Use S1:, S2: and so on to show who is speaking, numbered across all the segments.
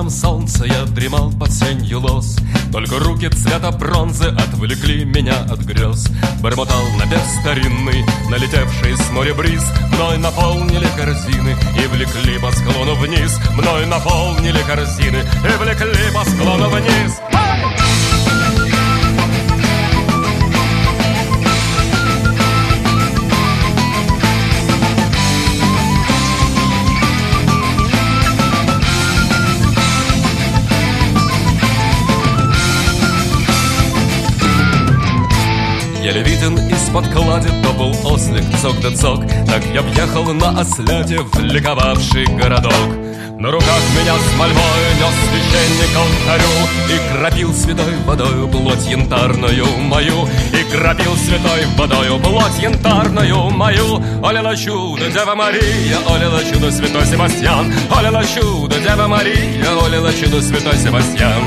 S1: закатом солнца я дремал под сенью лоз. Только руки цвета бронзы отвлекли меня от грез. Бормотал напев старинный, налетевший с моря бриз. Мной наполнили корзины и влекли по склону вниз. Мной наполнили корзины и влекли по склону вниз. Еле виден из-под клади, то был ослик, цок да цок. Так я въехал на осляде в ликовавший городок. На руках меня с мольбой нес священник к алтарю и кропил святой водою плоть янтарную мою. И кропил святой водою плоть янтарную мою. Олила чудо, Дева Мария, олила чудо, святой Себастьян. Олила чудо, Дева Мария, олила чудо, святой Себастьян.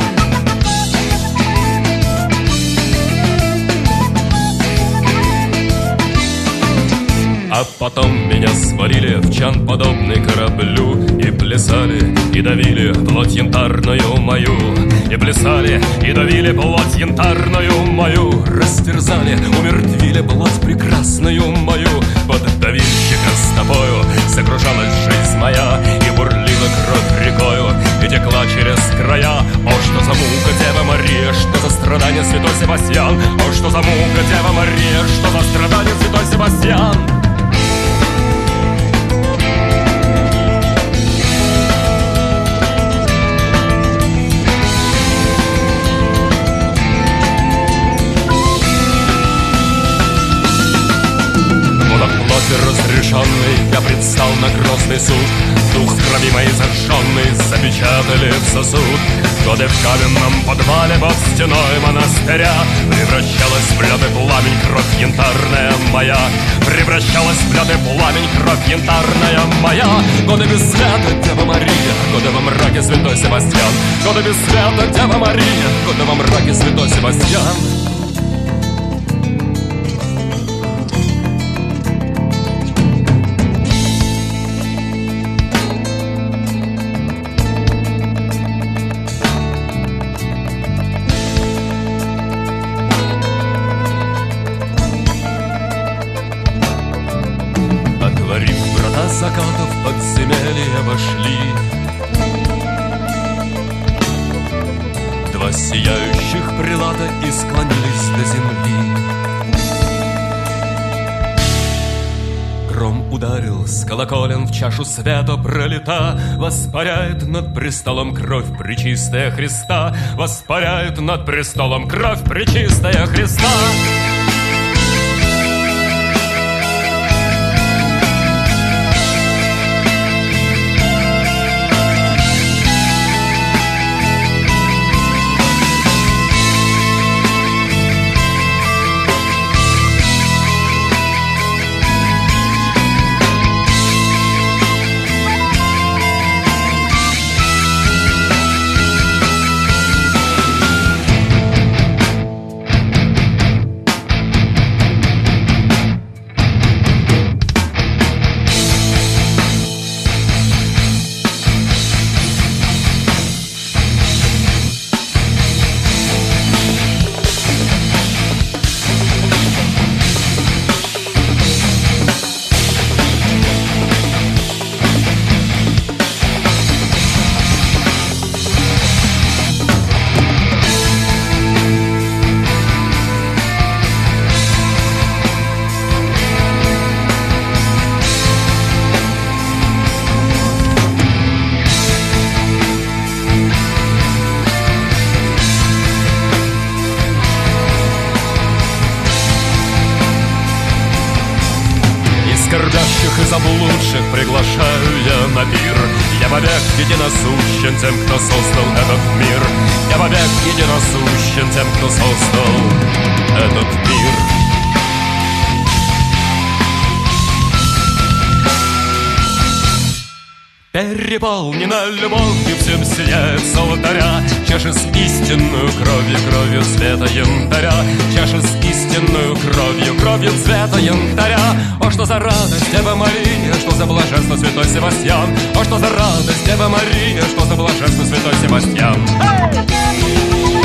S1: А потом меня свалили в чан, подобный кораблю. И плясали, и давили плоть янтарную мою. И плясали, и давили плоть янтарную мою. Растерзали, умертвили плоть прекрасную мою. Под давильщика стопою сокрушалась жизнь моя. И бурлила кровь рекою, и текла через края. О, что за мука, Дева Мария, что за страдание, святой Себастьян. О, что за мука, Дева Мария, что за страдание, святой Себастьян. Разрешенный, я предстал на грозный суд. Дух в крови моей зажженный запечатали в сосуд. Годы в каменном подвале под стеной монастыря превращалась в лед и пламень кровь янтарная моя. Превращалась в лед и пламень кровь янтарная моя. Годы без света, Дева Мария, годы во мраке, святой Себастьян. Годы без света, Дева Мария, годы во мраке, святой Себастьян. Закатов подземелья вошли два сияющих прилата и склонились до земли. Гром ударил с колоколен в чашу света пролита. Воспаряет над престолом кровь пречистая Христа. Воспаряет над престолом кровь пречистая Христа. Скорбящих и заблудших приглашаю я на пир. Я вовек единосущен тем, кто создал этот мир. Я вовек единосущен тем, кто создал этот мир. Переполнена любовью, всем сияет с алтаря чаша с истинную кровью, кровью цвета янтаря. Чаша с истинную кровью, кровью цвета янтаря. О, что за радость, Дева Мария, что за блаженство, святой Севастьян. О, что за радость, Дева Мария, что за блаженство, святой Севастьян.